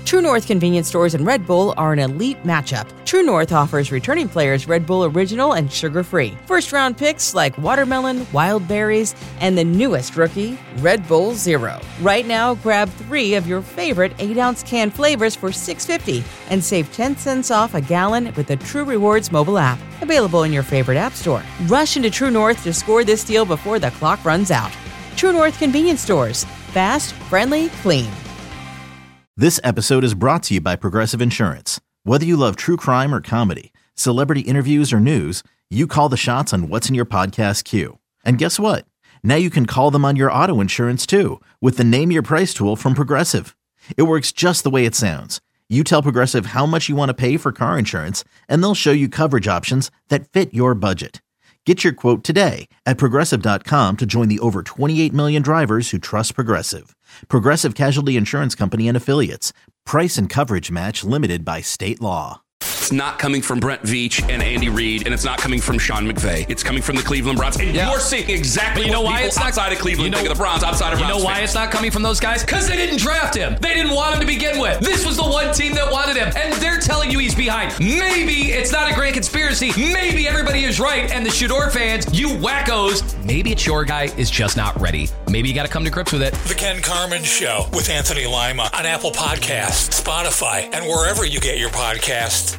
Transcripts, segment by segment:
True North convenience stores and Red Bull are an elite matchup. True North offers returning players Red Bull Original and sugar-free. First-round picks like watermelon, wild berries, and the newest rookie, Red Bull Zero. Right now, grab 3 of your favorite 8-ounce can flavors for $6.50 and save 10 cents off a gallon with the True Rewards mobile app. Available in your favorite app store. Rush into True North to score this deal before the clock runs out. True North convenience stores. Fast, friendly, clean. This episode is brought to you by Progressive Insurance. Whether you love true crime or comedy, celebrity interviews or news, you call the shots on what's in your podcast queue. And guess what? Now you can call them on your auto insurance too with the Name Your Price tool from Progressive. It works just the way it sounds. You tell Progressive how much you want to pay for car insurance, and they'll show you coverage options that fit your budget. Get your quote today at Progressive.com to join the over 28 million drivers who trust Progressive. Progressive Casualty Insurance Company and Affiliates. Price and coverage match limited by state law. It's not coming from Brent Veach and Andy Reid, and it's not coming from Sean McVay. It's coming from the Cleveland Browns. And you're seeing exactly what people it's outside of Cleveland think of the Browns, outside of Browns. You know why it's not coming from those guys? Because they didn't draft him. They didn't want him to begin with. This was the one team that wanted him, and they're telling you he's behind. Maybe it's not a great conspiracy. Maybe everybody is right, and the Shador fans, you wackos, maybe it's your guy is just not ready. Maybe you got to come to grips with it. The Ken Carman Show with Anthony Lima on Apple Podcasts, Spotify, and wherever you get your podcasts.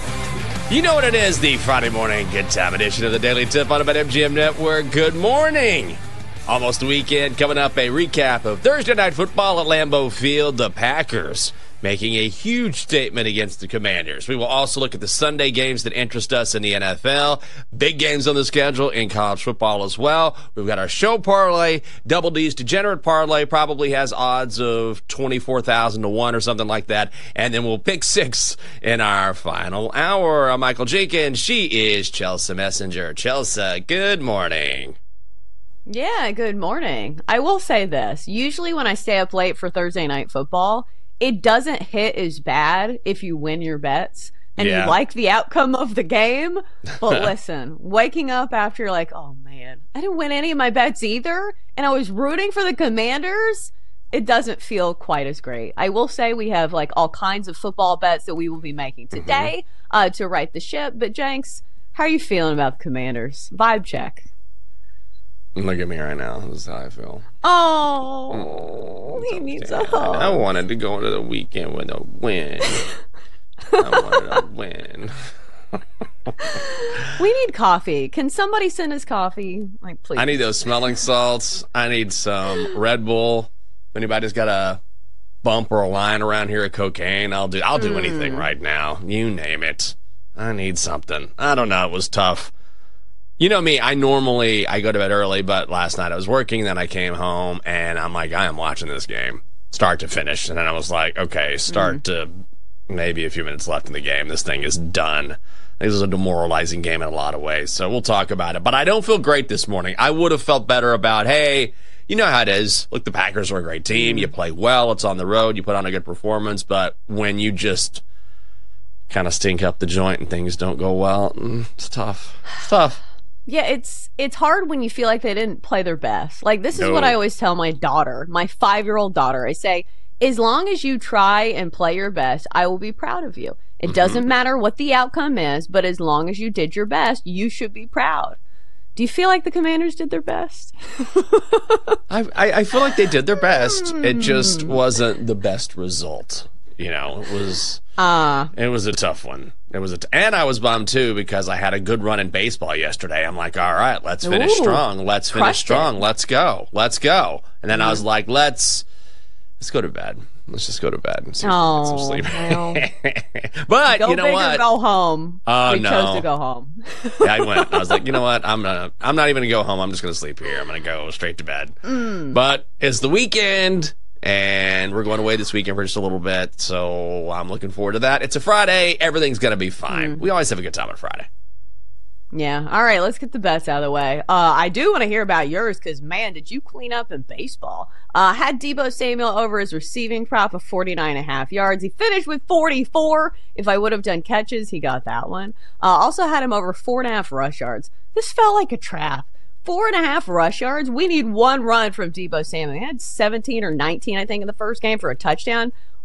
You know what it is, the Friday morning good time edition of the Daily Tip on the BetMGM Network. Good morning. Almost the weekend. Coming up, a recap of Thursday Night Football at Lambeau Field. The Packers making a huge statement against the Commanders. We will also look at the Sunday games that interest us in the NFL. Big games on the schedule in college football as well. We've got our show parlay. Double D's Degenerate Parlay probably has odds of 24,000 to 1 or something like that. And then we'll pick 6 in our final hour. I'm Michael Jenkins. She is Chelsea Messenger. Chelsea, good morning. Yeah, good morning. I will say this. Usually when I stay up late for Thursday Night Football, it doesn't hit as bad if you win your bets and you like the outcome of the game. But listen, waking up after you're like, oh man, I didn't win any of my bets either, and I was rooting for the Commanders, it doesn't feel quite as great. I will say we have like all kinds of football bets that we will be making today to right the ship. But Jenks, how are you feeling about the Commanders? Vibe check. Look at me right now. This is how I feel. Oh, he needs a hug. I wanted to go into the weekend with a win. I wanted a win. We need coffee. Can somebody send us coffee? Like, please. I need those smelling salts. I need some Red Bull. If anybody's got a bump or a line around here of cocaine, I'll do anything right now. You name it. I need something. I don't know. It was tough. You know me, I go to bed early, but last night I was working, then I came home, and I'm like, I am watching this game, start to finish. And then I was like, okay, start to maybe a few minutes left in the game. This thing is done. This is a demoralizing game in a lot of ways, so we'll talk about it. But I don't feel great this morning. I would have felt better about, hey, you know how it is. Look, the Packers are a great team. You play well. It's on the road. You put on a good performance. But when you just kind of stink up the joint and things don't go well, it's tough. It's tough. Yeah, it's hard when you feel like they didn't play their best. Like, this is what I always tell my daughter, my 5-year-old daughter. I say, as long as you try and play your best, I will be proud of you. It doesn't matter what the outcome is, but as long as you did your best, you should be proud. Do you feel like the Commanders did their best? I feel like they did their best. It just wasn't the best result. You know, it was a tough one. And I was bummed too because I had a good run in baseball yesterday. I'm like, all right, let's finish strong. Let's finish strong. Let's go. And then I was like, let's go to bed. Let's just go to bed and see if we can get some sleep. Well. But go you know big what? Or go home. Oh we no! chose to go home. Yeah, I went. I was like, you know what? I'm not even gonna go home. I'm just gonna sleep here. I'm gonna go straight to bed. But it's the weekend. And we're going away this weekend for just a little bit, so I'm looking forward to that. It's a Friday. Everything's going to be fine. We always have a good time on Friday. Yeah. All right, let's get the bets out of the way. I do want to hear about yours because, man, did you clean up in baseball. Had Deebo Samuel over his receiving prop of 49.5 yards. He finished with 44. If I would have done catches, he got that one. Also had him over 4.5 rush yards. This felt like a trap. 4.5 rush yards. We need one run from Deebo Samuel. He had 17 or 19, I think, in the first game for a touchdown.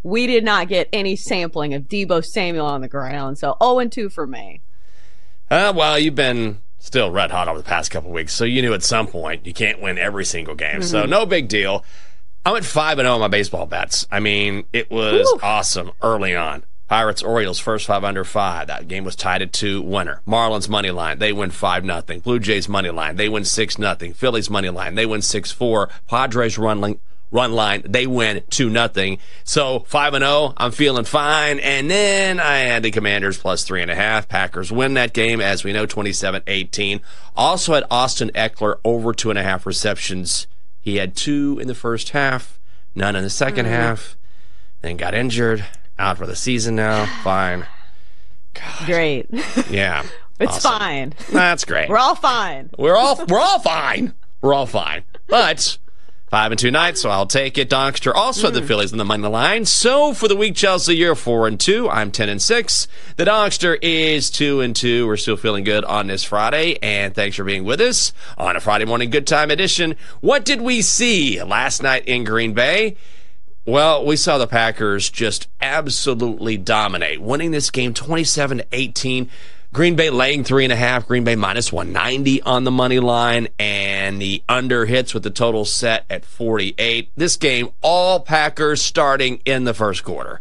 we did not get any sampling of Deebo Samuel on the ground. So 0-2 for me. Well, you've been still red hot over the past couple of weeks, so you knew at some point you can't win every single game. So no big deal. I'm at 5-0 on my baseball bets. I mean, it was awesome early on. Pirates, Orioles, first 5 under 5. That game was tied at 2 winner. Marlins money line, they win 5-0. Blue Jays money line, they win 6-0. Phillies money line, they win 6-4. Padres run line, they win 2-0. So 5-0, I'm feeling fine. And then I had the Commanders plus 3.5. Packers win that game, as we know, 27-18. Also had Austin Eckler over 2.5 receptions. He had 2 in the first half, none in the second half. Then got injured. Out for the season now. Fine. God. Great. Yeah. It's awesome. Fine. That's great. We're all fine. We're all fine. We're all fine. But 5-2 nights, so I'll take it. Donkster also had the Phillies on the money line. So for the week, Chelsea, you're 4-2. I'm 10-6. The Donkster is 2-2. We're still feeling good on this Friday, and thanks for being with us on a Friday morning good time edition. What did we see last night in Green Bay? Well, we saw the Packers just absolutely dominate, winning this game 27-18. Green Bay laying 3.5. Green Bay minus 190 on the money line, and the under hits with the total set at 48. This game, all Packers starting in the first quarter.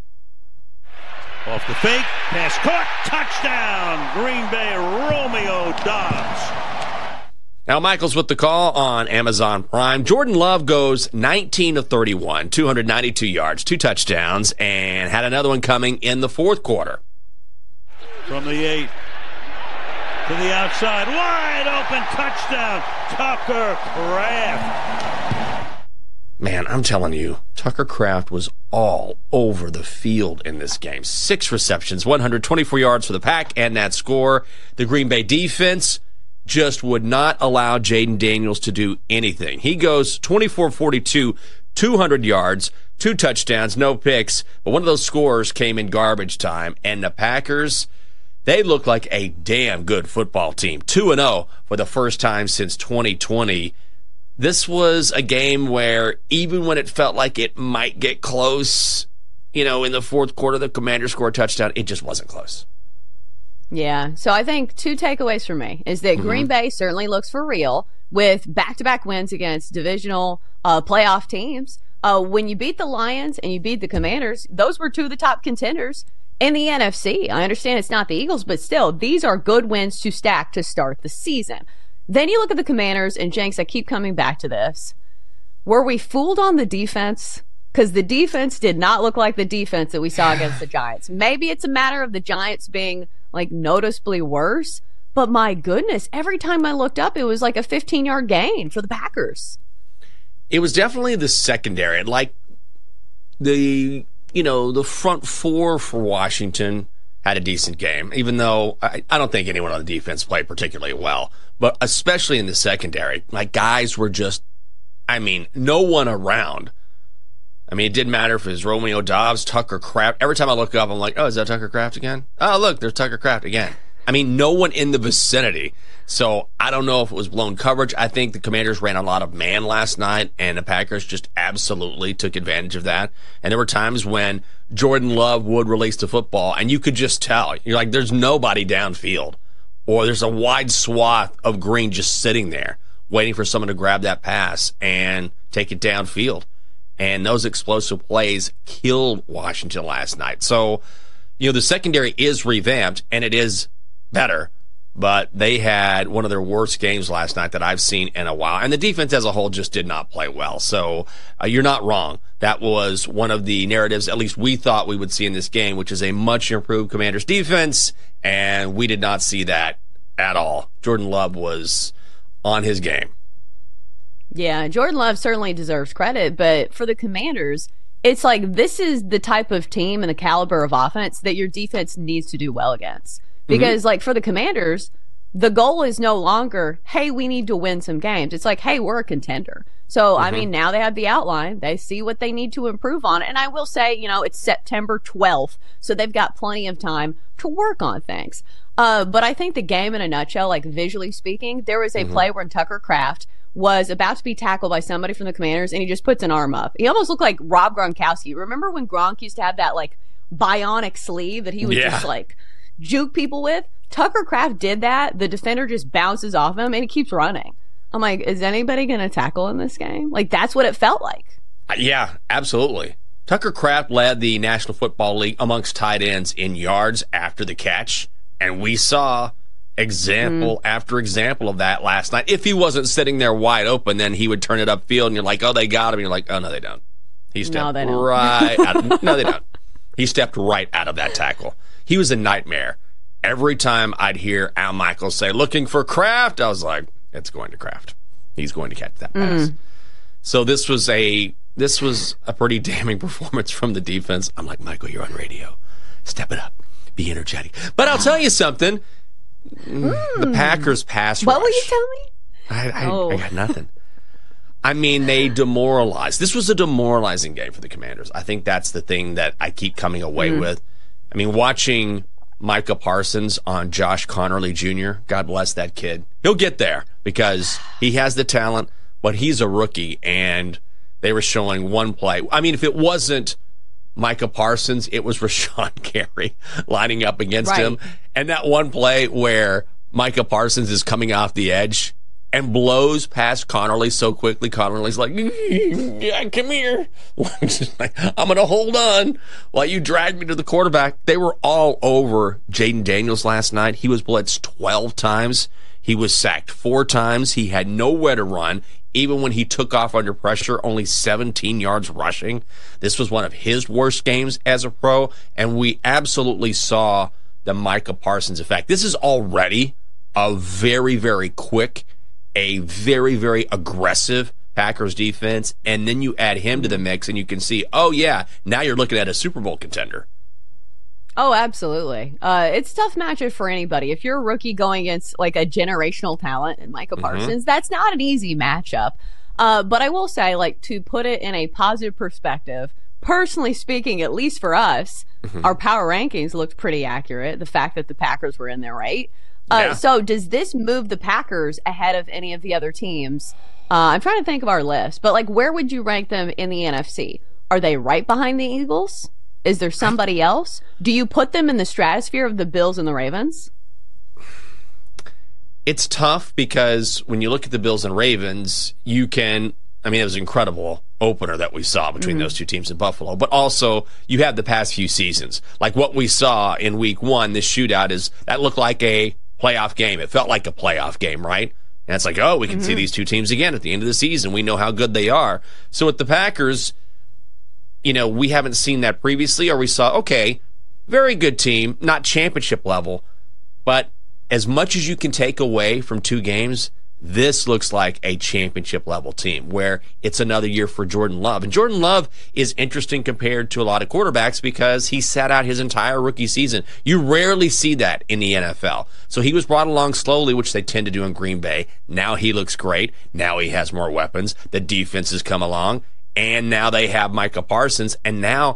Off the fake, pass caught, touchdown, Green Bay, Romeo Doubs. Now, Michael's with the call on Amazon Prime. Jordan Love goes 19-31, 292 yards, 2 touchdowns, and had another one coming in the fourth quarter. From the 8 to the outside, wide open touchdown, Tucker Kraft. Man, I'm telling you, Tucker Kraft was all over the field in this game. 6 receptions, 124 yards for the Pack, and that score. The Green Bay defense just would not allow Jaden Daniels to do anything. He goes 24-42, 200 yards, 2 touchdowns, no picks, but one of those scores came in garbage time, and the Packers, they look like a damn good football team. 2-0 for the first time since 2020. This was a game where even when it felt like it might get close, in the fourth quarter, the Commanders scored a touchdown. It just wasn't close. Yeah, so I think 2 takeaways for me is that Green Bay certainly looks for real with back-to-back wins against divisional playoff teams. When you beat the Lions and you beat the Commanders, those were 2 of the top contenders in the NFC. I understand it's not the Eagles, but still, these are good wins to stack to start the season. Then you look at the Commanders, and Jenks, I keep coming back to this. Were we fooled on the defense? Because the defense did not look like the defense that we saw against the Giants. Maybe it's a matter of the Giants being noticeably worse, but my goodness, every time I looked up, it was like a 15-yard gain for the Packers. It was definitely the secondary. The front 4 for Washington had a decent game, even though I don't think anyone on the defense played particularly well, but especially in the secondary. Guys were just, no one around. It didn't matter if it was Romeo Doubs, Tucker Kraft. Every time I look up, I'm like, oh, is that Tucker Kraft again? Oh, look, there's Tucker Kraft again. No one in the vicinity. So I don't know if it was blown coverage. I think the Commanders ran a lot of man last night, and the Packers just absolutely took advantage of that. And there were times when Jordan Love would release the football, and you could just tell. You're like, there's nobody downfield. Or there's a wide swath of green just sitting there, waiting for someone to grab that pass and take it downfield. And those explosive plays killed Washington last night. So, the secondary is revamped, and it is better. But they had one of their worst games last night that I've seen in a while. And the defense as a whole just did not play well. So you're not wrong. That was one of the narratives, at least we thought we would see in this game, which is a much improved Commanders defense. And we did not see that at all. Jordan Love was on his game. Yeah, Jordan Love certainly deserves credit, but for the Commanders, it's this is the type of team and the caliber of offense that your defense needs to do well against. Because, for the Commanders, the goal is no longer, hey, we need to win some games. It's hey, we're a contender. So, now they have the outline. They see what they need to improve on. And I will say, it's September 12th, so they've got plenty of time to work on things. But I think the game in a nutshell, visually speaking, there was a play where Tucker Kraft was about to be tackled by somebody from the Commanders, and he just puts an arm up. He almost looked like Rob Gronkowski. Remember when Gronk used to have that like bionic sleeve that he would just like juke people with? Tucker Kraft did that. The defender just bounces off him, and he keeps running. I'm like, is anybody going to tackle in this game? Like, that's what it felt like. Yeah, absolutely. Tucker Kraft led the National Football League amongst tight ends in yards after the catch, and we saw example after example of that last night. If he wasn't sitting there wide open, then he would turn it upfield, and you're like, oh, they got him. And you're like, oh, no, they don't. He stepped right out of, no, they don't. He stepped right out of that tackle. He was a nightmare. Every time I'd hear Al Michaels say, looking for Kraft, I was like, it's going to Kraft. He's going to catch that pass. So this was a pretty damning performance from the defense. I'm like, Michael, you're on radio. Step it up. Be energetic. But I'll tell you something. The Packers pass rush. What will you tell me? I got nothing. I mean, they demoralized. This was a demoralizing game for the Commanders. I think that's the thing that I keep coming away with. I mean, watching Micah Parsons on Josh Connerly Jr., God bless that kid. He'll get there because he has the talent, but he's a rookie, and they were showing one play. I mean, if it wasn't Micah Parsons, it was Rashawn Gary lining up against him. And that one play where Micah Parsons is coming off the edge and blows past Connerly so quickly, Connerly's like, yeah, come here. I'm going to hold on while you drag me to the quarterback. They were all over Jaden Daniels last night. He was blitzed 12 times. He was sacked 4 times. He had nowhere to run. Even when he took off under pressure, only 17 yards rushing. This was one of his worst games as a pro, and we absolutely saw the Micah Parsons effect. This is already a very, very quick, a very, very aggressive Packers defense, and then you add him to the mix, and you can see, oh, yeah, now you're looking at a Super Bowl contender. Oh, absolutely. It's a tough matchup for anybody. If you're a rookie going against like a generational talent in Micah Parsons, that's not an easy matchup. But I will say, like, to put it in a positive perspective, personally speaking, at least for us, our power rankings looked pretty accurate. The fact that the Packers were in there, right? So does this move the Packers ahead of any of the other teams? I'm trying to think of our list, but like, where would you rank them in the NFC? Are they right behind the Eagles? Is there somebody else? Do you put them in the stratosphere of the Bills and the Ravens? It's tough because when you look at the Bills and Ravens, you can, I mean, it was an incredible opener that we saw between those two teams in Buffalo. But also, you have the past few seasons. Like what we saw in week 1, this shootout that looked like a playoff game. It felt like a playoff game, right? And it's like, oh, we can see these two teams again at the end of the season. We know how good they are. So with the Packers, you know, we haven't seen that previously, or we saw, okay, very good team, not championship level, but as much as you can take away from 2 games, this looks like a championship level team where it's another year for Jordan Love. And Jordan Love is interesting compared to a lot of quarterbacks because he sat out his entire rookie season. You rarely see that in the NFL. So he was brought along slowly, which they tend to do in Green Bay. Now he looks great. Now he has more weapons. The defense has come along. And now they have Micah Parsons. And now,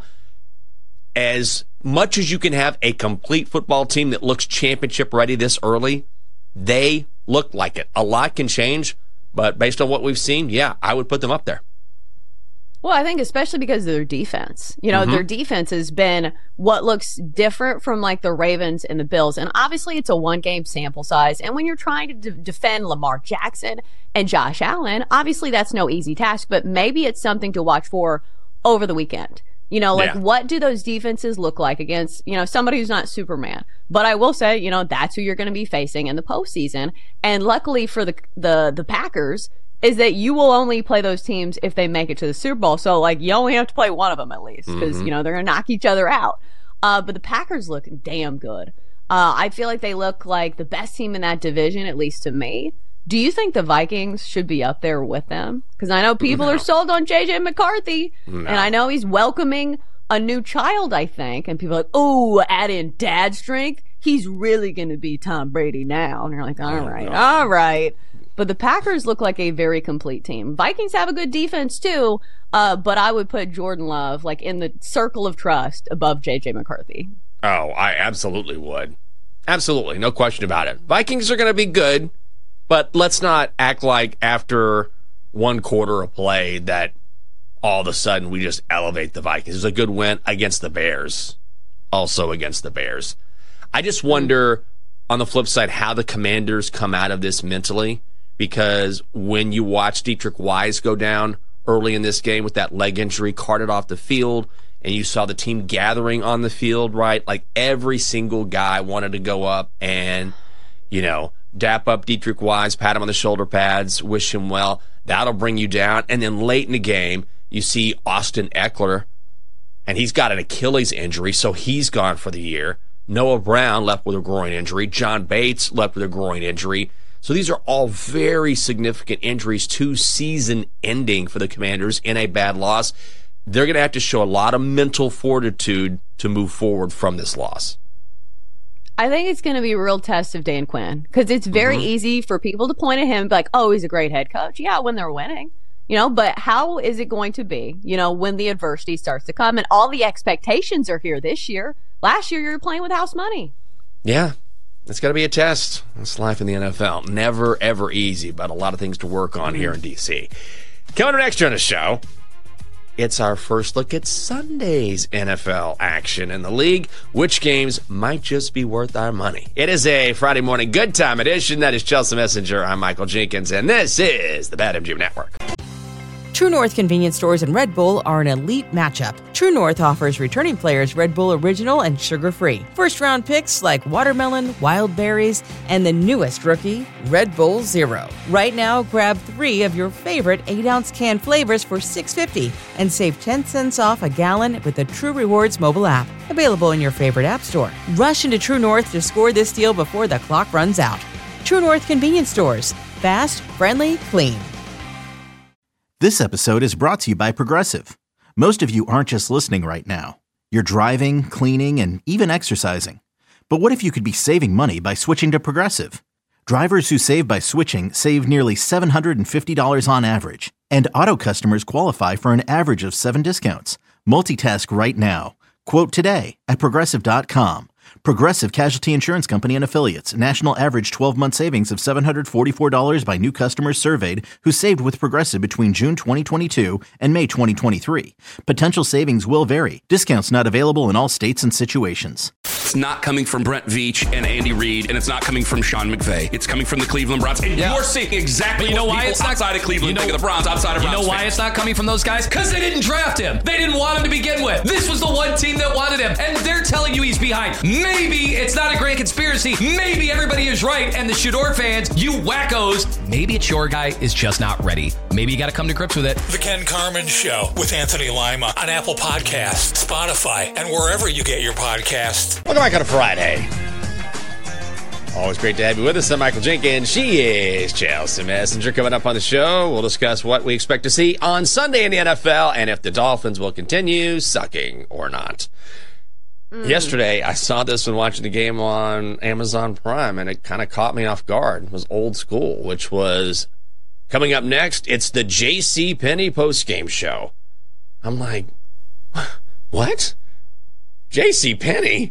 as much as you can have a complete football team that looks championship ready this early, they look like it. A lot can change, but based on what we've seen, yeah, I would put them up there. Well, I think especially because of their defense. You know, their defense has been what looks different from like the Ravens and the Bills. And obviously it's a 1-game sample size. And when you're trying to defend Lamar Jackson and Josh Allen, obviously that's no easy task, but maybe it's something to watch for over the weekend. You know, like what do those defenses look like against, you know, somebody who's not Superman? But I will say, you know, that's who you're going to be facing in the postseason. And luckily for the Packers, is that you will only play those teams if they make it to the Super Bowl. So, like, you only have to play one of them at least because, you know, they're going to knock each other out. But the Packers look damn good. I feel like they look like the best team in that division, at least to me. Do you think the Vikings should be up there with them? Because I know people are sold on J.J. McCarthy, and I know he's welcoming a new child, I think. And people are like, oh, add in dad strength. He's really going to be Tom Brady now. And you're like, all right. But the Packers look like a very complete team. Vikings have a good defense too, but I would put Jordan Love like in the circle of trust above J.J. McCarthy. Oh, I absolutely would. Absolutely, no question about it. Vikings are going to be good. But let's not act like after one quarter of play that all of a sudden we just elevate the Vikings. It was a good win against the Bears. Also against the Bears. I just wonder, on the flip side, how the Commanders come out of this mentally. Because when you watch Dietrich Wise go down early in this game with that leg injury, carted off the field, and you saw the team gathering on the field, right? Like every single guy wanted to go up and, dap up Dietrich Wise, pat him on the shoulder pads, wish him well. That'll bring you down. And then late in the game, you see Austin Eckler, and he's got an Achilles injury, so he's gone for the year. Noah Brown left with a groin injury. John Bates left with a groin injury. So these are all very significant injuries to season ending for the Commanders in a bad loss. They're going to have to show a lot of mental fortitude to move forward from this loss. I think it's going to be a real test of Dan Quinn, because it's very easy for people to point at him and be like, oh, he's a great head coach. Yeah, when they're winning. But how is it going to be, when the adversity starts to come and all the expectations are here this year? Last year, you were playing with house money. Yeah, it's got to be a test. That's life in the NFL. Never, ever easy, but a lot of things to work on here in D.C. Coming up next on the show, it's our first look at Sunday's NFL action in the league. Which games might just be worth our money? It is a Friday morning good time edition. That is Chelsea Messenger. I'm Michael Jenkins, and this is the BetMGM Network. True North convenience stores and Red Bull are an elite matchup. True North offers returning players Red Bull Original and sugar-free. First-round picks like watermelon, wild berries, and the newest rookie, Red Bull Zero. Right now, grab 3 of your favorite 8-ounce can flavors for $6.50 and save 10 cents off a gallon with the True Rewards mobile app. Available in your favorite app store. Rush into True North to score this deal before the clock runs out. True North convenience stores. Fast, friendly, clean. This episode is brought to you by Progressive. Most of you aren't just listening right now. You're driving, cleaning, and even exercising. But what if you could be saving money by switching to Progressive? Drivers who save by switching save nearly $750 on average. And auto customers qualify for an average of 7 discounts. Multitask right now. Quote today at Progressive.com. Progressive Casualty Insurance Company and Affiliates. National average 12-month savings of $744 by new customers surveyed who saved with Progressive between June 2022 and May 2023. Potential savings will vary. Discounts not available in all states and situations. It's not coming from Brent Veach and Andy Reid, and it's not coming from Sean McVay. It's coming from the Cleveland Browns. And you're seeing exactly what people outside of Cleveland think of the Browns, outside of Browns. You know why it's not coming from those guys? Because they didn't draft him. They didn't want him to begin with. This was the one team that wanted him, and they're telling you he's behind. Maybe it's not a grand conspiracy. Maybe everybody is right, and the Shador fans, you wackos, maybe it's your guy is just not ready. Maybe you got to come to grips with it. The Ken Carman Show with Anthony Lima on Apple Podcasts, Spotify, and wherever you get your podcasts. Welcome back on a Friday. Always great to have you with us. I'm Michael Jenkins. She is Chelsea Messenger. Coming up on the show, we'll discuss what we expect to see on Sunday in the NFL and if the Dolphins will continue sucking or not. Yesterday, I saw this when watching the game on Amazon Prime, and it kind of caught me off guard. It was old school, which was coming up next. It's the JCPenney postgame show. I'm like, what? JCPenney?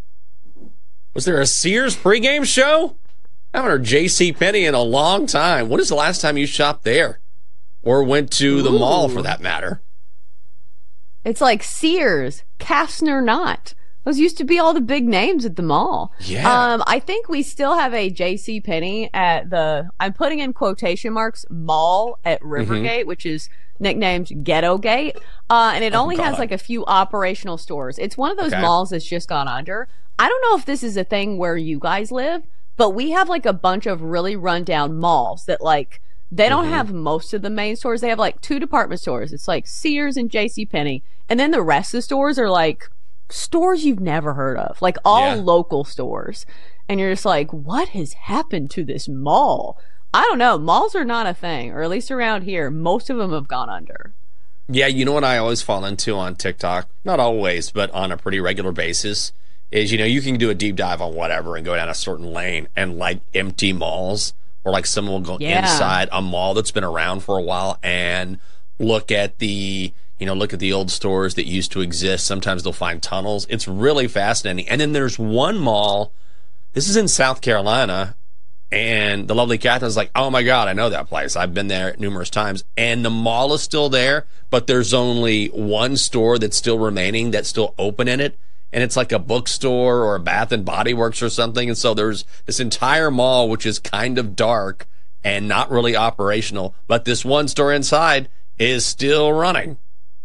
Was there a Sears pregame show? I haven't heard JCPenney in a long time. When is the last time you shopped there? Or went to the mall, for that matter? It's like Sears, Kastner Knott. Those used to be all the big names at the mall. Yeah. I think we still have a JCPenney at the, I'm putting in quotation marks, mall at Rivergate, which is nicknamed Ghetto Gate. And it only has like a few operational stores. It's one of those malls that's just gone under. I don't know if this is a thing where you guys live, but we have like a bunch of really rundown malls that like, they don't have most of the main stores. They have like 2 department stores. It's like Sears and JCPenney. And then the rest of the stores are like stores you've never heard of, like all local stores. And you're just like, what has happened to this mall? I don't know. Malls are not a thing, or at least around here, most of them have gone under. Yeah, you know what I always fall into on TikTok? Not always, but on a pretty regular basis is, you can do a deep dive on whatever and go down a certain lane and like empty malls, or like someone will go inside a mall that's been around for a while and look at the old stores that used to exist. Sometimes they'll find tunnels. It's really fascinating. And then there's one mall, this is in South Carolina, And the lovely Catherine's like, oh my God, I know that place. I've been there numerous times. And the mall is still there, but there's only one store that's still remaining, that's still open in it. And it's like a bookstore or a Bath and Body Works or something. And so there's this entire mall, which is kind of dark and not really operational. But this one store inside is still running.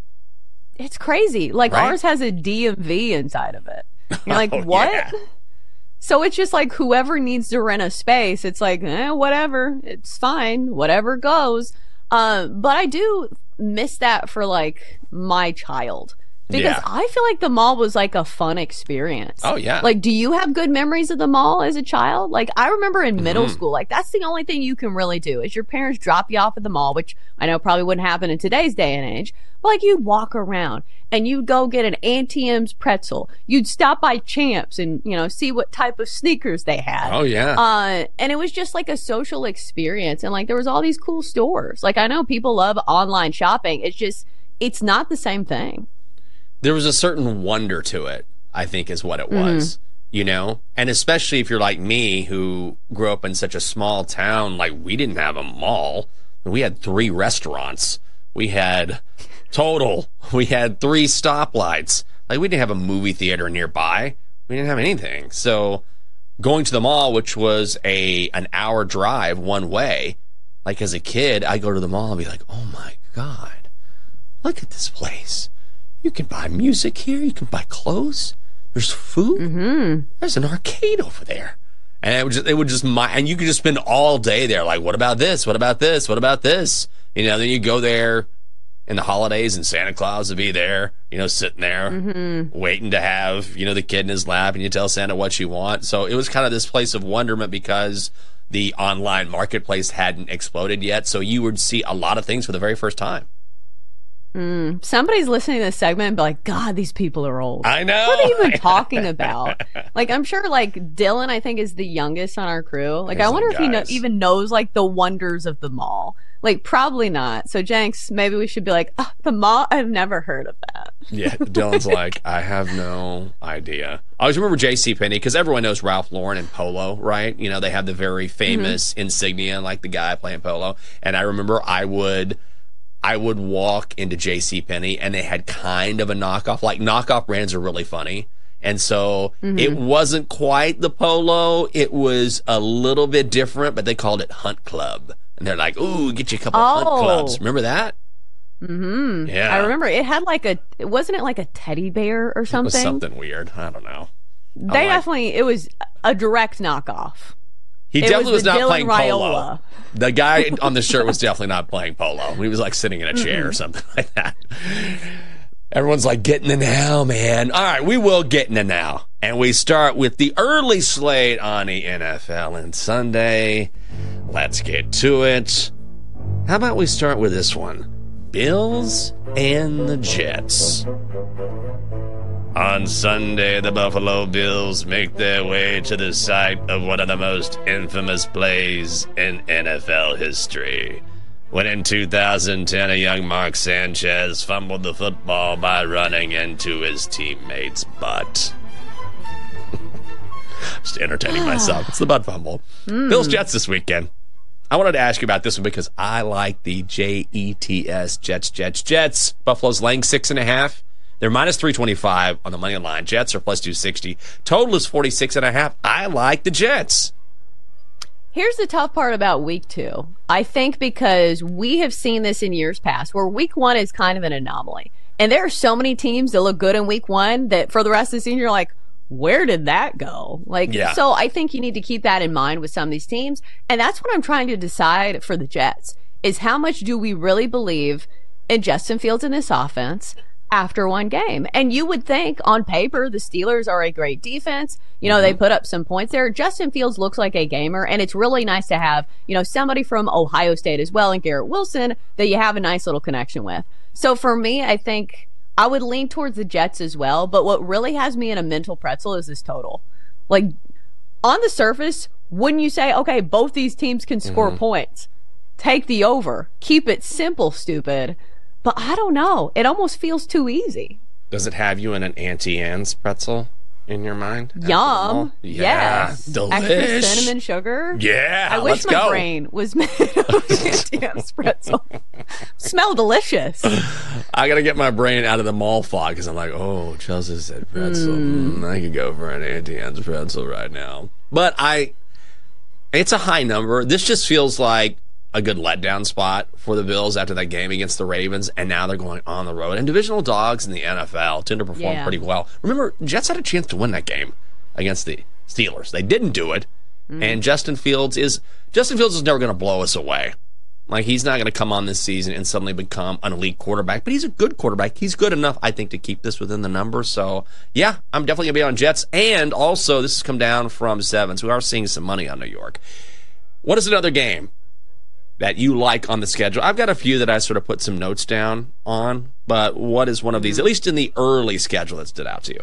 It's crazy. Like, right? Ours has a DMV inside of it. You're like, what? Yeah. So it's just like whoever needs to rent a space, it's like, whatever. It's fine. Whatever goes. But I do miss that for like my child. Because I feel like the mall was like a fun experience. Oh, yeah. Like, do you have good memories of the mall as a child? Like, I remember in middle school, like, that's the only thing you can really do is your parents drop you off at the mall, which I know probably wouldn't happen in today's day and age. But, like, you'd walk around and you'd go get an Auntie M's pretzel. You'd stop by Champs and, see what type of sneakers they had. Oh, yeah. And it was just like a social experience. And, like, there was all these cool stores. Like, I know people love online shopping. It's not the same thing. There was a certain wonder to it, I think is what it was, And especially if you're like me, who grew up in such a small town, like we didn't have a mall. We had 3 restaurants. We had we had 3 stoplights. Like we didn't have a movie theater nearby. We didn't have anything. So going to the mall, which was an hour drive one way, like as a kid, I go to the mall and be like, oh my God, look at this place. You can buy music here. You can buy clothes. There's food. Mm-hmm. There's an arcade over there. And and you could just spend all day there. Like, what about this? What about this? What about this? Then you go there in the holidays and Santa Claus would be there, sitting there waiting to have, the kid in his lap, and you tell Santa what you want. So it was kind of this place of wonderment because the online marketplace hadn't exploded yet. So you would see a lot of things for the very first time. Somebody's listening to this segment and be like, God, these people are old. I know. What are they even talking about? Like, I'm sure, like, Dylan, I think, is the youngest on our crew. Like, I wonder if he even knows, like, the wonders of the mall. Like, probably not. So, Jenks, maybe we should be like, the mall? I've never heard of that. Yeah, Dylan's like, I have no idea. I always remember JCPenney, because everyone knows Ralph Lauren and Polo, right? They have the very famous insignia, like the guy playing Polo. And I remember I would walk into JCPenney and they had kind of a knockoff. Like, knockoff brands are really funny. And so it wasn't quite the Polo. It was a little bit different, but they called it Hunt Club. And they're like, ooh, get you a couple Hunt Clubs. Remember that? Mm-hmm. Yeah. I remember it had wasn't it like a teddy bear or something? It was something weird. I don't know. It was a direct knockoff. He definitely was not playing polo. The guy on the shirt was definitely not playing polo. He was like sitting in a chair or something like that. Everyone's like, get in the now, man. All right, we will get in the now. And we start with the early slate on the NFL and Sunday. Let's get to it. How about we start with this one? Bills and the Jets. On Sunday, the Buffalo Bills make their way to the site of one of the most infamous plays in NFL history. When in 2010, a young Mark Sanchez fumbled the football by running into his teammate's butt. Just entertaining myself. It's the butt fumble. Bills-Jets this weekend. I wanted to ask you about this one because I like the Jets, Jets. Buffalo's laying 6.5. They're minus 325 on the money line. Jets are plus 260. Total is 46.5. I like the Jets. Here's the tough part about week 2. I think because we have seen this in years past where week 1 is kind of an anomaly. And there are so many teams that look good in week 1 that for the rest of the season, you're like, where did that go? So I think you need to keep that in mind with some of these teams. And that's what I'm trying to decide for the Jets is how much do we really believe in Justin Fields and this offense after one game? And you would think on paper, the Steelers are a great defense. They put up some points there. Justin Fields looks like a gamer, and it's really nice to have, somebody from Ohio State as well and Garrett Wilson that you have a nice little connection with. So for me, I think I would lean towards the Jets as well. But what really has me in a mental pretzel is this total. Like, on the surface, wouldn't you say, okay, both these teams can score points? Take the over. Keep it simple, stupid. But I don't know. It almost feels too easy. Does it have you in an Auntie Anne's pretzel? in your mind? Yum. Yes. Delish. Extra cinnamon sugar. Yeah. I wish my brain was made of Auntie Anne's pretzel. Smell delicious. I got to get my brain out of the mall fog because I'm like, oh, Chelsea said pretzel. I could go for an Auntie Anne's pretzel right now. But it's a high number. This just feels like a good letdown spot for the Bills after that game against the Ravens, and now they're going on the road. And divisional dogs in the NFL tend to perform pretty well. Remember, Jets had a chance to win that game against the Steelers. They didn't do it, and Justin Fields is never going to blow us away. Like, he's not going to come on this season and suddenly become an elite quarterback, but he's a good quarterback. He's good enough, I think, to keep this within the number. So, yeah, I'm definitely going to be on Jets. And also, this has come down from 7, so we are seeing some money on New York. What is another game that you like on the schedule? I've got a few that I sort of put some notes down on, but what is one of these, at least in the early schedule, that stood out to you?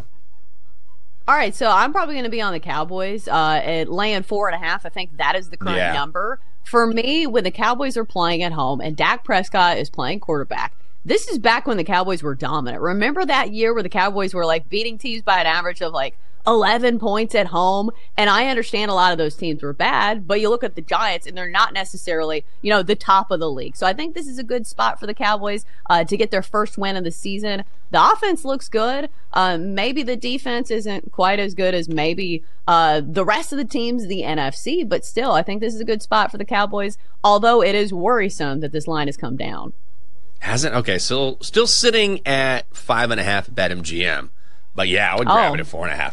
All right, so I'm probably going to be on the Cowboys at laying 4.5. I think that is the current number. For me, when the Cowboys are playing at home and Dak Prescott is playing quarterback, this is back when the Cowboys were dominant. Remember that year where the Cowboys were like beating teams by an average of like 11 points at home? And I understand a lot of those teams were bad, but you look at the Giants and they're not necessarily, the top of the league. So I think this is a good spot for the Cowboys to get their first win of the season. The offense looks good. Maybe the defense isn't quite as good as maybe the rest of the teams in the NFC, but still, I think this is a good spot for the Cowboys, although it is worrisome that this line has come down. Hasn't? Okay, so still sitting at 5.5 at BetMGM. But yeah, I would grab it at 4.5.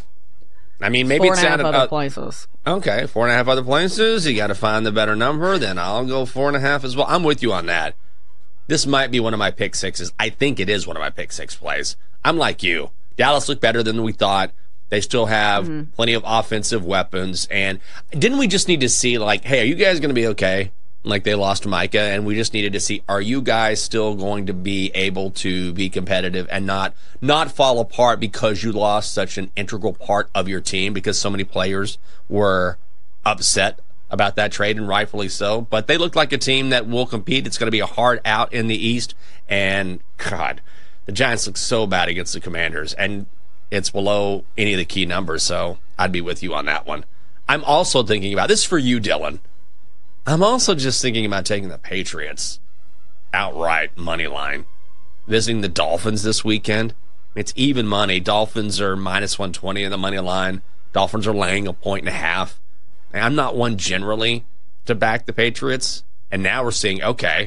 I mean, maybe it's out of other places. Okay, 4.5 other places. You got to find the better number. Then I'll go 4.5 as well. I'm with you on that. This might be one of my pick sixes. I think it is one of my pick six plays. I'm like you. Dallas looked better than we thought. They still have plenty of offensive weapons. And didn't we just need to see, like, hey, are you guys going to be okay? Like, they lost Micah, and we just needed to see, are you guys still going to be able to be competitive and not fall apart because you lost such an integral part of your team, because so many players were upset about that trade, and rightfully so. But they look like a team that will compete. It's going to be a hard out in the East. And, God, the Giants look so bad against the Commanders, and it's below any of the key numbers, so I'd be with you on that one. I'm also thinking about, this is for you, Dylan. I'm also just thinking about taking the Patriots outright money line. Visiting the Dolphins this weekend. It's even money. Dolphins are minus 120 in the money line. Dolphins are laying 1.5. And I'm not one generally to back the Patriots. And now we're seeing, okay,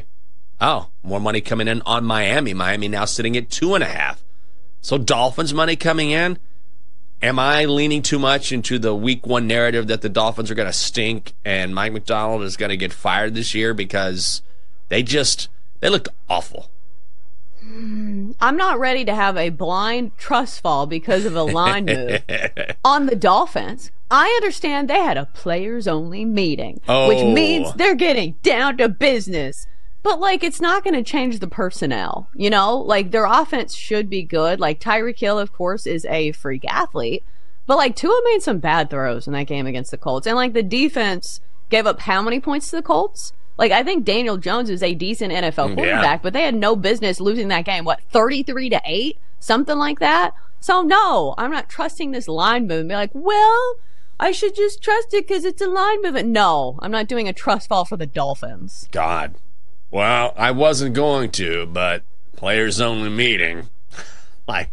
more money coming in on Miami. Miami now sitting at 2.5. So Dolphins money coming in. Am I leaning too much into the week one narrative that the Dolphins are going to stink and Mike McDonald is going to get fired this year because they looked awful? I'm not ready to have a blind trust fall because of a line move on the Dolphins. I understand they had a players-only meeting, which means they're getting down to business. But, it's not going to change the personnel, Their offense should be good. Tyreek Hill, of course, is a freak athlete. But, Tua made some bad throws in that game against the Colts. And, the defense gave up how many points to the Colts? I think Daniel Jones is a decent NFL quarterback, but they had no business losing that game. 33-8? Something like that? So, no, I'm not trusting this line move. And be I should just trust it because it's a line movement. No, I'm not doing a trust fall for the Dolphins. God. Well, I wasn't going to, but players-only meeting. I've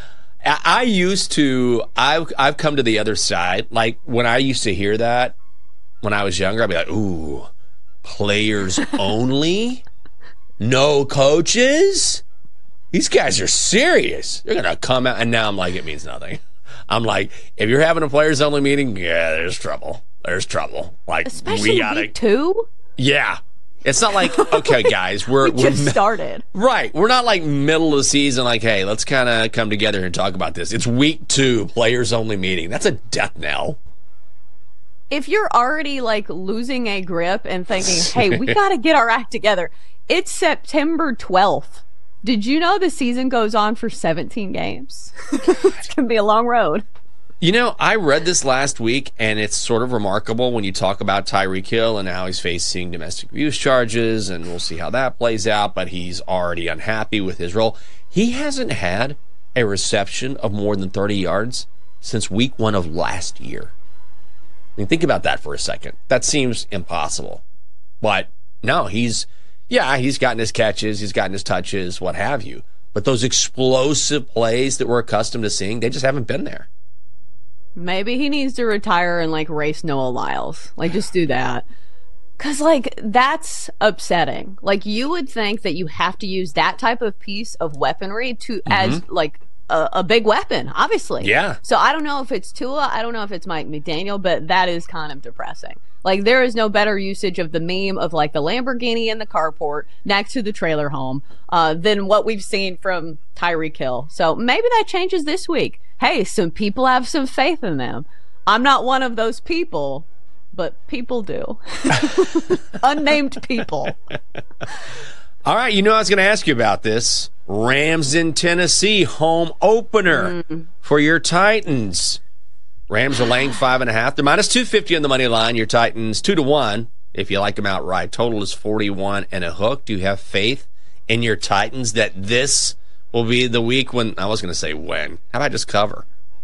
come to the other side. When I used to hear that when I was younger, I'd be like, ooh, players only? No coaches? These guys are serious. They're going to come out. And now I'm like, it means nothing. I'm like, if you're having a players-only meeting, yeah, there's trouble. There's trouble. Especially week 2? Yeah. It's not okay, guys, we're just started. Right. We're not middle of the season, hey, let's kind of come together and talk about this. It's week 2, players only meeting. That's a death knell. If you're already losing a grip and thinking, hey, we got to get our act together. It's September 12th. Did you know the season goes on for 17 games? It's going to be a long road. I read this last week, and it's sort of remarkable when you talk about Tyreek Hill and how he's facing domestic abuse charges, and we'll see how that plays out, but he's already unhappy with his role. He hasn't had a reception of more than 30 yards since week 1 of last year. I mean, think about that for a second. That seems impossible. But no, he's gotten his catches, he's gotten his touches, what have you. But those explosive plays that we're accustomed to seeing, they just haven't been there. Maybe he needs to retire and, like, race Noah Lyles. Like, just do that. Because, like, that's upsetting. Like, you would think that you have to use that type of piece of weaponry to as, like, a big weapon, obviously. Yeah. So I don't know if it's Tua, I don't know if it's Mike McDaniel, but that is kind of depressing. Like, there is no better usage of the meme of, like, the Lamborghini in the carport next to the trailer home than what we've seen from Tyreek Hill. So maybe that changes this week. Hey, some people have some faith in them. I'm not one of those people, but people do. Unnamed people. All right, I was going to ask you about this. Rams in Tennessee, home opener for your Titans. Rams are laying 5.5. They're minus 250 on the money line. Your Titans 2-1 if you like them outright. Total is 41 and a hook. Do you have faith in your Titans that this will be the week when, I was going to say when. How about just cover?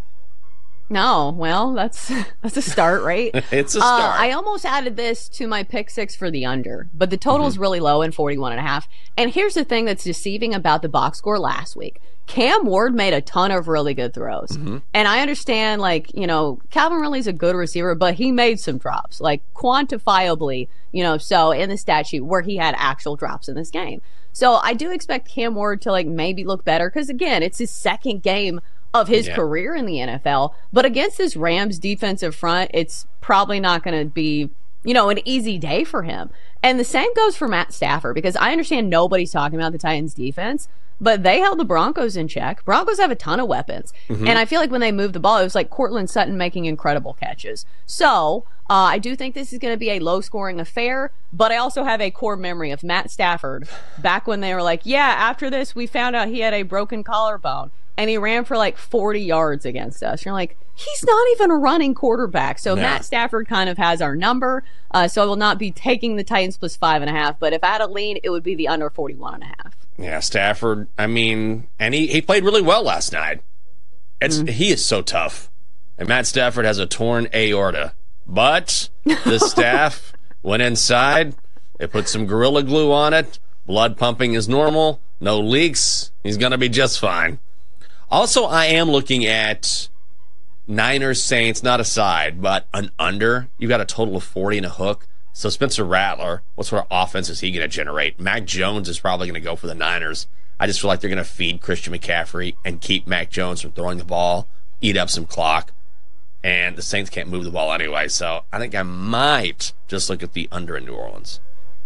No, well, that's a start, right? It's a start. I almost added this to my pick 6 for the under, but the total is really low in 41.5. And here's the thing that's deceiving about the box score last week. Cam Ward made a ton of really good throws. And I understand, like, Calvin Ridley's a good receiver, but he made some drops, like, quantifiably, so in the stat sheet where he had actual drops in this game. So I do expect Cam Ward to, like, maybe look better because, again, it's his second game of his career in the NFL. But against this Rams defensive front, it's probably not going to be, an easy day for him. And the same goes for Matt Stafford, because I understand nobody's talking about the Titans defense, but they held the Broncos in check. Broncos have a ton of weapons. And I feel like when they moved the ball, it was like Cortland Sutton making incredible catches. So I do think this is going to be a low-scoring affair, but I also have a core memory of Matt Stafford back when they were like, after this, we found out he had a broken collarbone. And he ran for like 40 yards against us. You're like, he's not even a running quarterback. So Matt Stafford kind of has our number. So I will not be taking the Titans plus 5.5. But if I had a lean, it would be the under 41.5. Yeah, Stafford, and he played really well last night. He is so tough. And Matt Stafford has a torn aorta. But the staff went inside. They put some Gorilla Glue on it. Blood pumping is normal. No leaks. He's going to be just fine. Also, I am looking at Niners Saints, not a side, but an under. You've got a total of 40 and a hook. So Spencer Rattler, what sort of offense is he going to generate? Mac Jones is probably going to go for the Niners. I just feel like they're going to feed Christian McCaffrey and keep Mac Jones from throwing the ball, eat up some clock. And the Saints can't move the ball anyway. So I think I might just look at the under in New Orleans.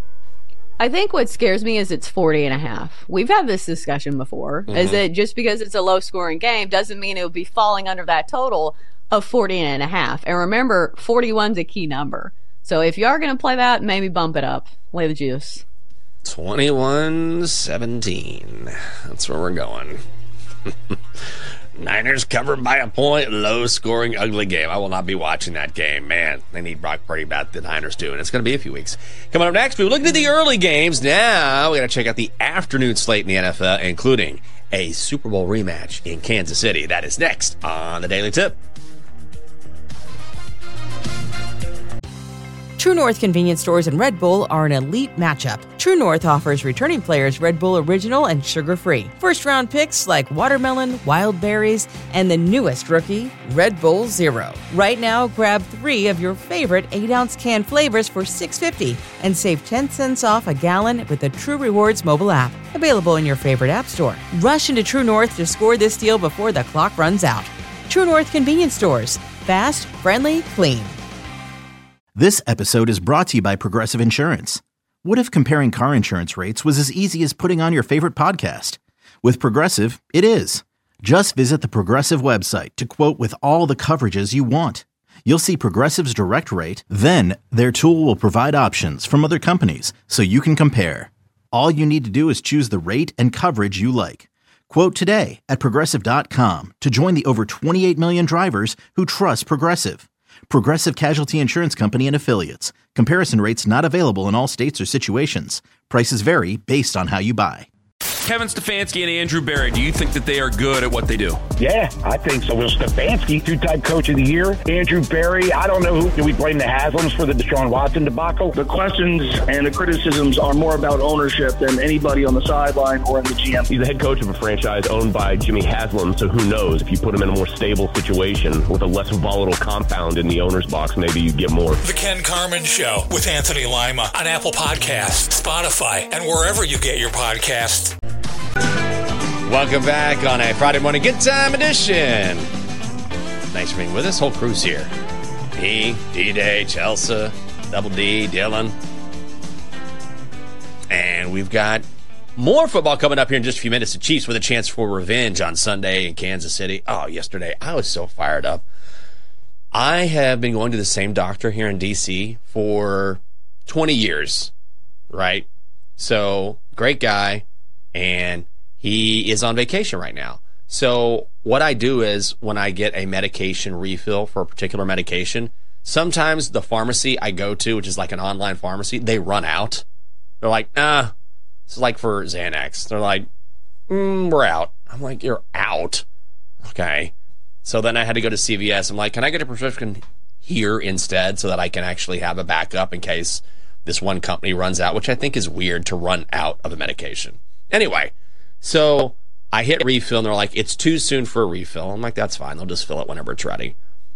I think what scares me is it's 40.5. We've had this discussion before, is that just because it's a low-scoring game doesn't mean it will be falling under that total of 40.5. And remember, 41's a key number. So if you are going to play that, maybe bump it up. Lay the juice. 21-17. That's where we're going. Niners covered by a point, low-scoring, ugly game. I will not be watching that game. Man, they need Brock Purdy bad, the Niners do, and it's going to be a few weeks. Coming up next, we're looking at the early games. Now, we got to check out the afternoon slate in the NFL, including a Super Bowl rematch in Kansas City. That is next on the Daily Tip. True North convenience stores and Red Bull are an elite matchup. True North offers returning players Red Bull Original and sugar-free. First-round picks like watermelon, wild berries, and the newest rookie, Red Bull Zero. Right now, grab 3 of your favorite 8-ounce can flavors for $6.50 and save 10 cents off a gallon with the True Rewards mobile app. Available in your favorite app store. Rush into True North to score this deal before the clock runs out. True North convenience stores. Fast, friendly, clean. This episode is brought to you by Progressive Insurance. What if comparing car insurance rates was as easy as putting on your favorite podcast? With Progressive, it is. Just visit the Progressive website to quote with all the coverages you want. You'll see Progressive's direct rate, then their tool will provide options from other companies so you can compare. All you need to do is choose the rate and coverage you like. Quote today at Progressive.com to join the over 28 million drivers who trust Progressive. Progressive Casualty Insurance Company and Affiliates. Comparison rates not available in all states or situations. Prices vary based on how you buy. Kevin Stefanski and Andrew Berry, do you think that they are good at what they do? Yeah, I think so. Will Stefanski, two-time coach of the year. Andrew Berry, I don't know who. Do we blame the Haslams for the Deshaun Watson debacle? The questions and the criticisms are more about ownership than anybody on the sideline or in the GM. He's the head coach of a franchise owned by Jimmy Haslam, so who knows? If you put him in a more stable situation with a less volatile compound in the owner's box, maybe you get more. The Ken Carman Show with Anthony Lima on Apple Podcasts, Spotify, and wherever you get your podcasts. Welcome back on a Friday morning Good Time edition. Thanks for being with us. Whole crew's here. Me, D-Day, Chelsea, Double D, Dylan. And we've got more football coming up here in just a few minutes. The Chiefs with a chance for revenge on Sunday in Kansas City. Oh, yesterday, I was so fired up. I have been going to the same doctor here in D.C. for 20 years, right? So, great guy, and he is on vacation right now. So what I do is when I get a medication refill for a particular medication, sometimes the pharmacy I go to, which is like an online pharmacy, they run out. They're like, this is like for Xanax. They're like, we're out. I'm like, you're out? Okay. So then I had to go to CVS. I'm like, can I get a prescription here instead so that I can actually have a backup in case this one company runs out, which I think is weird to run out of a medication. Anyway, so I hit refill, and they're like, it's too soon for a refill. I'm like, that's fine. They'll just fill it whenever it's ready.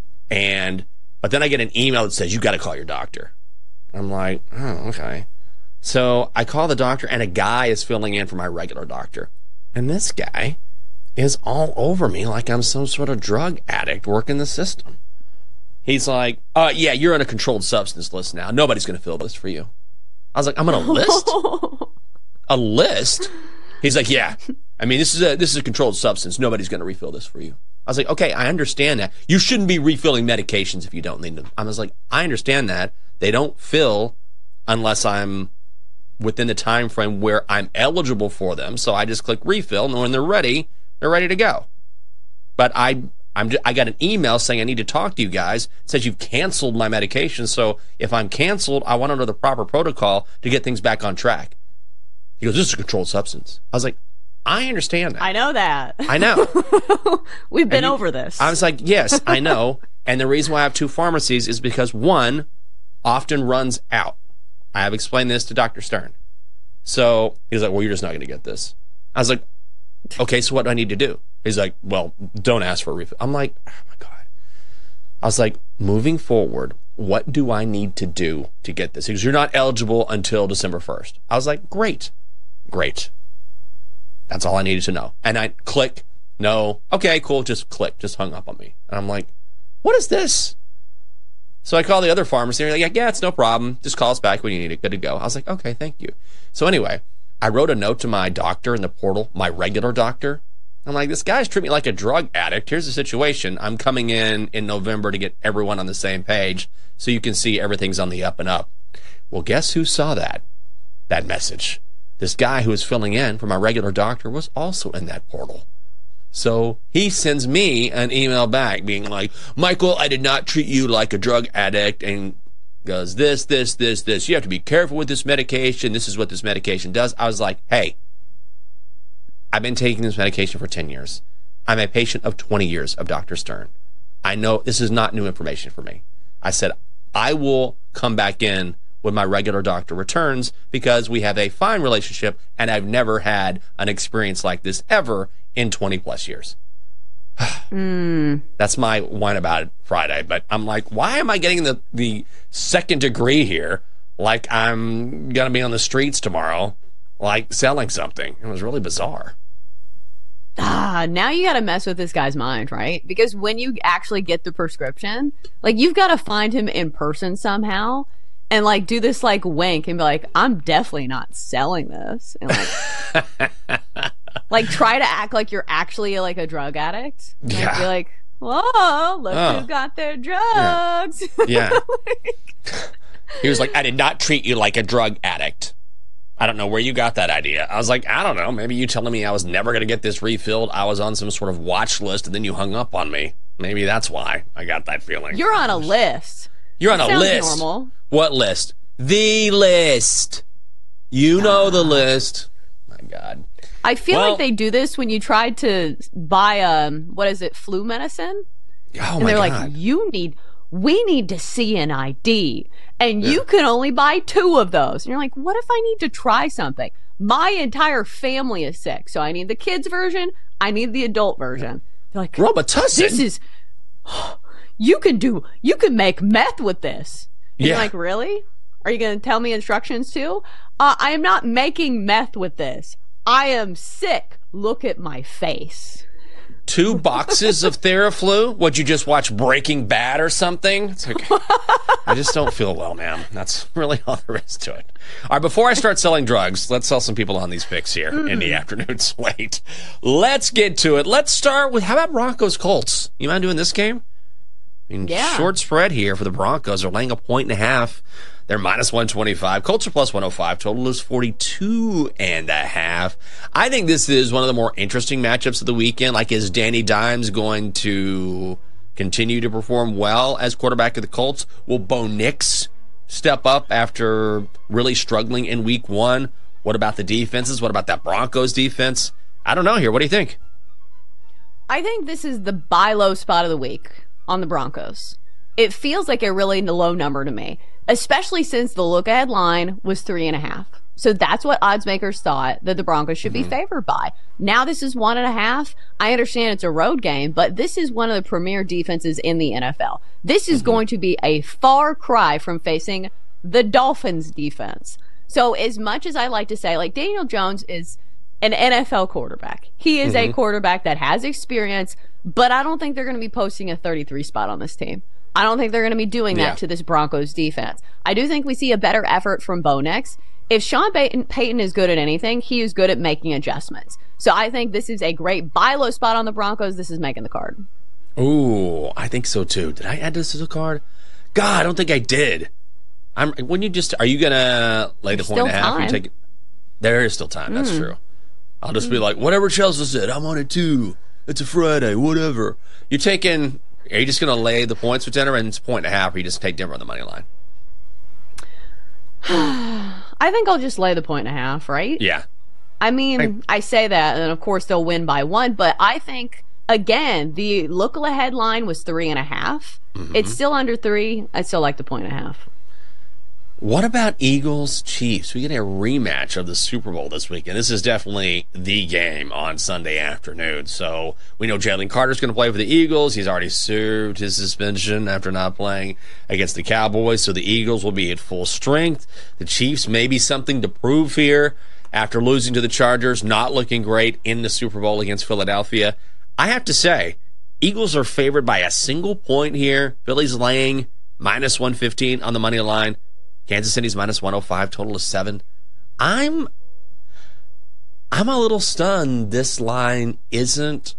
But then I get an email that says, you got to call your doctor. I'm like, oh, okay. So I call the doctor, and a guy is filling in for my regular doctor. And this guy is all over me like I'm some sort of drug addict working the system. He's like, yeah, you're on a controlled substance list now. Nobody's going to fill this for you. I was like, I'm on a list? A list? He's like, yeah. I mean, this is a controlled substance. Nobody's going to refill this for you. I was like, okay, I understand that. You shouldn't be refilling medications if you don't need them. I was like, I understand that. They don't fill unless I'm within the time frame where I'm eligible for them. So I just click refill, and when they're ready to go. But I got an email saying I need to talk to you guys. It says you've canceled my medication. So if I'm canceled, I want to know the proper protocol to get things back on track. He goes, this is a controlled substance. I was like, I understand that. I know that. I know. We've been over this. I was like, yes, I know. And the reason why I have two pharmacies is because one often runs out. I have explained this to Dr. Stern. So he's like, well, you're just not going to get this. I was like, okay, so what do I need to do? He's like, well, don't ask for a refill. I'm like, oh my God. I was like, moving forward, what do I need to do to get this? Because you're not eligible until December 1st. I was like, great. That's all I needed to know. And I click, no, okay, cool, just click, just hung up on me. And I'm like, what is this? So I call the other pharmacy, and they're like, yeah, it's no problem. Just call us back when you need it. Good to go. I was like, okay, thank you. So anyway, I wrote a note to my doctor in the portal, my regular doctor. I'm like, this guy's treating me like a drug addict. Here's the situation. I'm coming in November to get everyone on the same page so you can see everything's on the up and up. Well, guess who saw that message? This guy who was filling in for my regular doctor was also in that portal. So he sends me an email back being like, Michael, I did not treat you like a drug addict, and goes this. You have to be careful with this medication. This is what this medication does. I was like, hey, I've been taking this medication for 10 years. I'm a patient of 20 years of Dr. Stern. I know this is not new information for me. I said, I will come back in when my regular doctor returns because we have a fine relationship and I've never had an experience like this ever in 20 plus years. That's my whine about it Friday. But I'm like, why am I getting the second degree here? Like I'm going to be on the streets tomorrow, like selling something. It was really bizarre. Now you got to mess with this guy's mind, right? Because when you actually get the prescription, like you've got to find him in person somehow and like do this like wink and be like, I'm definitely not selling this. And like, like try to act like you're actually like a drug addict. Like, yeah. Be like, whoa, look who got their drugs. Yeah. He was like, I did not treat you like a drug addict. I don't know where you got that idea. I was like, I don't know. Maybe you telling me I was never going to get this refilled. I was on some sort of watch list and then you hung up on me. Maybe that's why I got that feeling. You're on a list. You're on a list. Normal. What list? The list. You know the list. My God. I feel like they do this when you try to buy, flu medicine? Oh, and they're God. like, we need to see an ID, and you can only buy 2 of those. And you're like, what if I need to try something? My entire family is sick, so I need the kids version, I need the adult version. They're like, Robitussin? This is, you can make meth with this. And you're like, really? Are you going to tell me instructions too? I am not making meth with this. I am sick. Look at my face. 2 boxes of Theraflu? Would you just watch Breaking Bad or something? It's like, I just don't feel well, man. That's really all there is to it. All right, before I start selling drugs, let's sell some people on these picks here in the afternoon slate. Let's get to it. Let's start with, how about Broncos-Colts? You mind doing this game? I mean, short spread here for the Broncos. They're laying 1.5. They're minus 125. Colts are plus 105. Total is 42.5. I think this is one of the more interesting matchups of the weekend. Like, is Danny Dimes going to continue to perform well as quarterback of the Colts? Will Bo Nix step up after really struggling in week 1? What about the defenses? What about that Broncos defense? I don't know here. What do you think? I think this is the buy low spot of the week on the Broncos. It feels like a really low number to me, especially since the look-ahead line was 3.5. So that's what odds makers thought that the Broncos should be favored by. Now this is 1.5. I understand it's a road game, but this is one of the premier defenses in the NFL. This is going to be a far cry from facing the Dolphins defense. So as much as I like to say, like, Daniel Jones is an NFL quarterback. He is a quarterback that has experience, but I don't think they're going to be posting a 33 spot on this team. I don't think they're going to be doing that to this Broncos defense. I do think we see a better effort from Bo Nix. If Sean Payton is good at anything, he is good at making adjustments. So I think this is a great buy low spot on the Broncos. This is making the card. Ooh, I think so too. Did I add this to the card? God, I don't think I did. Are you gonna lay the 1.5? There is still time. That's true. I'll just be like, whatever Chelsea said, I'm on it too. It's a Friday, whatever. Are you just going to lay the points with Denver and it's 1.5, or you just take Denver on the money line? I think I'll just lay the 1.5, right? Yeah. I mean, I say that, and of course they'll win by 1, but I think, again, the look-ahead line was 3.5. It's still under 3. I still like the 1.5. What about Eagles-Chiefs? We get a rematch of the Super Bowl this weekend. This is definitely the game on Sunday afternoon. So we know Jalen Carter's going to play for the Eagles. He's already served his suspension after not playing against the Cowboys. So the Eagles will be at full strength. The Chiefs may be something to prove here after losing to the Chargers, not looking great in the Super Bowl against Philadelphia. I have to say, Eagles are favored by a single point here. Philly's laying minus 115 on the money line. Kansas City's minus 105, total is 7. I'm a little stunned this line isn't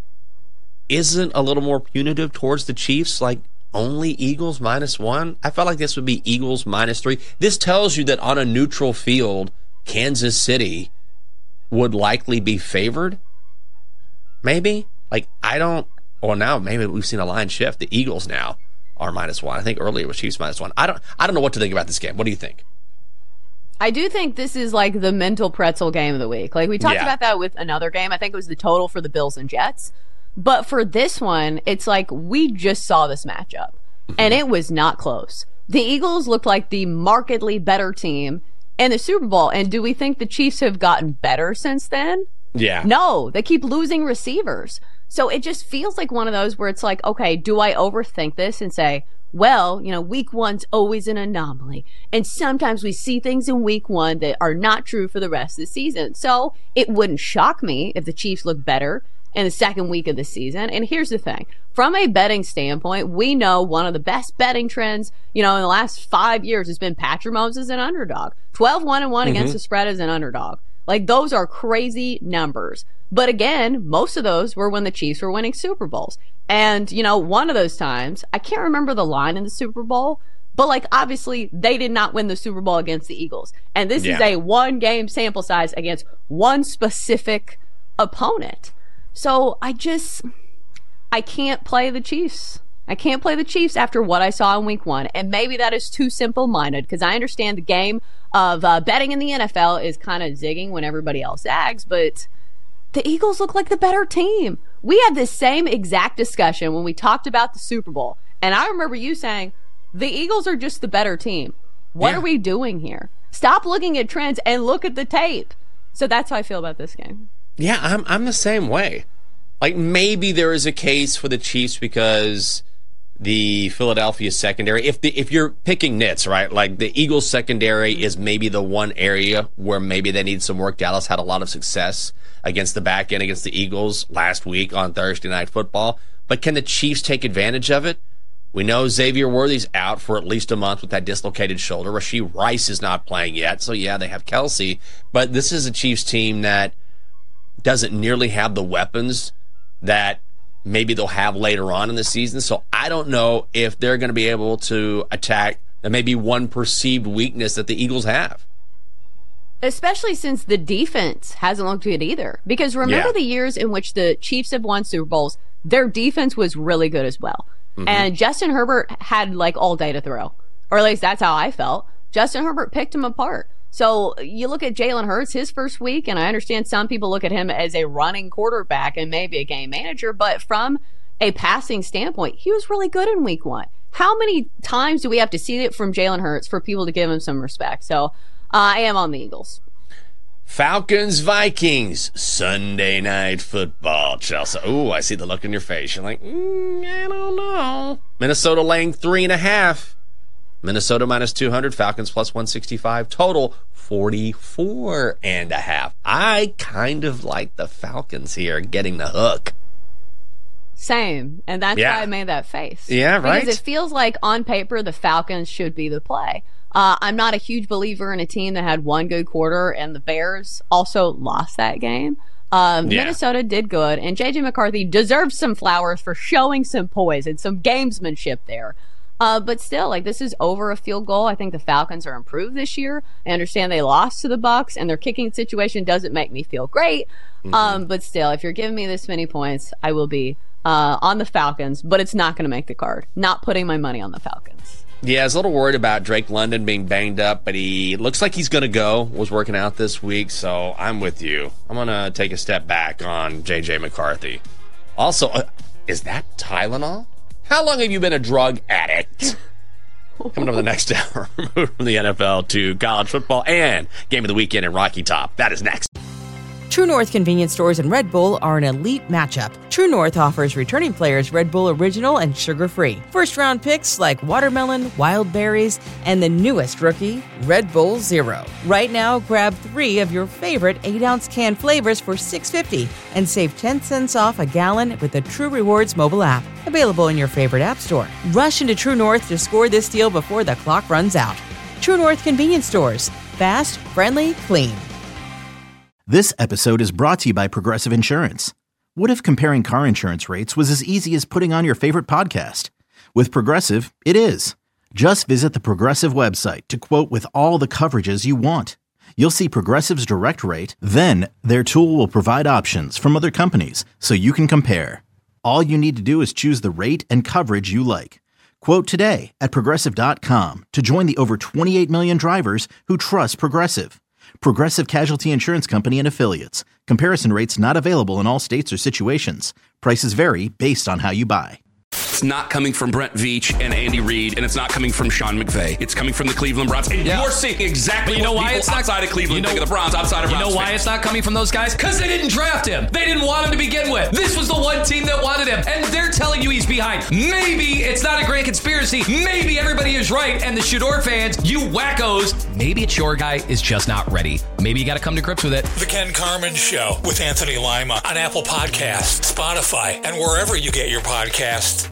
a little more punitive towards the Chiefs, like only Eagles minus 1. I felt like this would be Eagles minus 3. This tells you that on a neutral field, Kansas City would likely be favored. Maybe. Now maybe we've seen a line shift. The Eagles now are minus 1. I think earlier it was Chiefs minus 1. I don't know what to think about this game. What do you think? I do think this is like the mental pretzel game of the week. Like we talked about that with another game. I think it was the total for the Bills and Jets. But for this one, it's like we just saw this matchup and it was not close. The Eagles looked like the markedly better team in the Super Bowl. And do we think the Chiefs have gotten better since then? Yeah. No, they keep losing receivers. So it just feels like one of those where it's like, okay, do I overthink this and say, well, week 1's always an anomaly. And sometimes we see things in week 1 that are not true for the rest of the season. So it wouldn't shock me if the Chiefs look better in the second week of the season. And here's the thing. From a betting standpoint, we know one of the best betting trends, in the last 5 years has been Patrick Mahomes as an underdog. 12-1-1 against the spread as an underdog. Like, those are crazy numbers. But again, most of those were when the Chiefs were winning Super Bowls. And, one of those times, I can't remember the line in the Super Bowl, but obviously they did not win the Super Bowl against the Eagles. And this is a 1-game sample size against one specific opponent. So I can't play the Chiefs. I can't play the Chiefs after what I saw in week 1. And maybe that is too simple-minded because I understand the game of betting in the NFL is kind of zigging when everybody else zags, but the Eagles look like the better team. We had this same exact discussion when we talked about the Super Bowl. And I remember you saying, the Eagles are just the better team. What are we doing here? Stop looking at trends and look at the tape. So that's how I feel about this game. Yeah, I'm the same way. Like, maybe there is a case for the Chiefs because the Philadelphia secondary, if you're picking nits, right? Like, the Eagles secondary is maybe the one area where maybe they need some work. Dallas had a lot of success against the back end against the Eagles last week on Thursday Night Football. But can the Chiefs take advantage of it? We know Xavier Worthy's out for at least a month with that dislocated shoulder. Rashee Rice is not playing yet. So, yeah, they have Kelsey. But this is a Chiefs team that doesn't nearly have the weapons that maybe they'll have later on in the season. So I don't know if they're going to be able to attack the maybe one perceived weakness that the Eagles have. Especially since the defense hasn't looked good either. Because remember the years in which the Chiefs have won Super Bowls, their defense was really good as well. Mm-hmm. And Justin Herbert had like all day to throw. Or at least that's how I felt. Justin Herbert picked him apart. So you look at Jalen Hurts, his first week, and I understand some people look at him as a running quarterback and maybe a game manager, but from a passing standpoint, he was really good in week 1. How many times do we have to see it from Jalen Hurts for people to give him some respect? So I am on the Eagles. Falcons, Vikings, Sunday Night Football, Chelsea. Oh, I see the look in your face. You're like, I don't know. Minnesota laying 3.5. Minnesota minus 200, Falcons plus 165, total 44.5. I kind of like the Falcons here getting the hook. Same, and that's why I made that face. Yeah, right. Because it feels like on paper the Falcons should be the play. I'm not a huge believer in a team that had one good quarter, and the Bears also lost that game. Minnesota did good, and J.J. McCarthy deserves some flowers for showing some poise and some gamesmanship there. But still, like, this is over a field goal. I think the Falcons are improved this year. I understand they lost to the Bucs, and their kicking situation doesn't make me feel great. Mm-hmm. But still, if you're giving me this many points, I will be on the Falcons, but it's not going to make the card. Not putting my money on the Falcons. Yeah, I was a little worried about Drake London being banged up, but he looks like he's going to go. Was working out this week, so I'm with you. I'm going to take a step back on J.J. McCarthy. Also, is that Tylenol? How long have you been a drug addict? Coming up in the next hour, moving from the NFL to college football and game of the weekend in Rocky Top. That is next. True North convenience stores and Red Bull are an elite matchup. True North offers returning players Red Bull Original and sugar-free. First-round picks like watermelon, wild berries, and the newest rookie, Red Bull Zero. Right now, grab 3 of your favorite 8-ounce can flavors for $6.50 and save 10 cents off a gallon with the True Rewards mobile app. Available in your favorite app store. Rush into True North to score this deal before the clock runs out. True North convenience stores. Fast, friendly, clean. This episode is brought to you by Progressive Insurance. What if comparing car insurance rates was as easy as putting on your favorite podcast? With Progressive, it is. Just visit the Progressive website to quote with all the coverages you want. You'll see Progressive's direct rate, then their tool will provide options from other companies so you can compare. All you need to do is choose the rate and coverage you like. Quote today at Progressive.com to join the over 28 million drivers who trust Progressive. Progressive Casualty Insurance Company and Affiliates. Comparison rates not available in all states or situations. Prices vary based on how you buy. It's not coming from Brent Veach and Andy Reid, and it's not coming from Sean McVay. It's coming from the Cleveland Browns. And you're seeing exactly what people outside of Cleveland think of the Browns, outside of Browns. You know why it's not coming from those guys? Because they didn't draft him. They didn't want him to begin with. This was the one team that wanted him, and they're telling you he's behind. Maybe it's not a grand conspiracy. Maybe everybody is right, and the Shador fans, you wackos, maybe it's your guy is just not ready. Maybe you got to come to grips with it. The Ken Carman Show with Anthony Lima on Apple Podcasts, Spotify, and wherever you get your podcasts.